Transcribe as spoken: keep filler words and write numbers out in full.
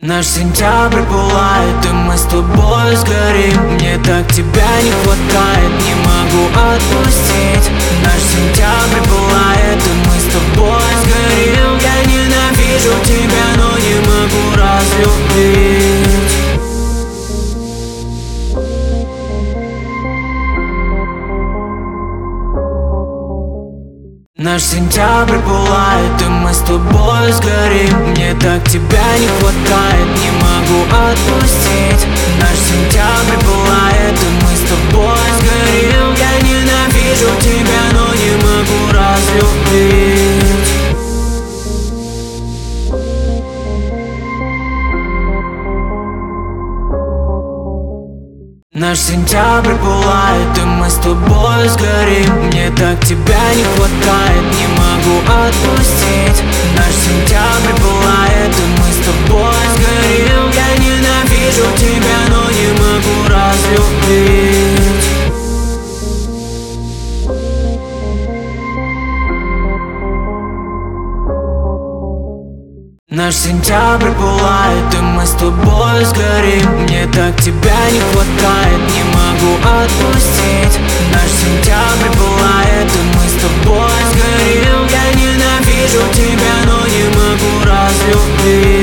Наш сентябрь пылает, и мы с тобой сгорим. Мне так тебя не хватает, не могу отпустить. Наш сентябрь пылает, и мы с тобой сгорим. Я ненавижу тебя, но не могу разлюбить. Наш сентябрь пылает, и мы с тобой сгорим. Мне так тебя не хватает, не могу отпустить. Наш сентябрь пылает, и мы с тобой сгорим. Я ненавижу тебя, но не могу разлюбить. Наш сентябрь пылает, и мы с тобой сгорим. Мне так тебя не хватает, не могу отпустить. Наш сентябрь пылает, и мы с тобой сгорим. Я ненавижу тебя, но не могу разлюбить. Наш сентябрь пылает, и мы с тобой сгорим. Мне так тебя не хватает, не могу отпустить. Наш